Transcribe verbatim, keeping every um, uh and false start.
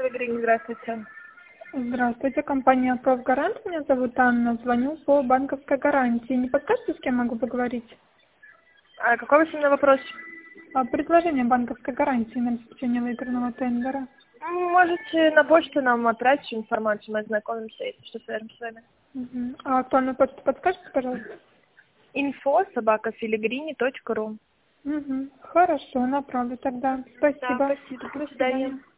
Филигрини, здравствуйте. Здравствуйте, компания «Профгарант». Меня зовут Анна. Звоню по банковской гарантии. Не подскажете, с кем могу поговорить? А какой у вас именно вопрос? А, предложение банковской гарантии на обеспечение выигранного тендера. Можете на почту нам отправить всю информацию, мы ознакомимся, если что, свяжем с вами. Угу. А актуальную почту подскажете, пожалуйста? Инфо собака филигрини точка ру. Угу. Хорошо, направлю тогда. Да, Спасибо. спасибо. До До свидания. свидания.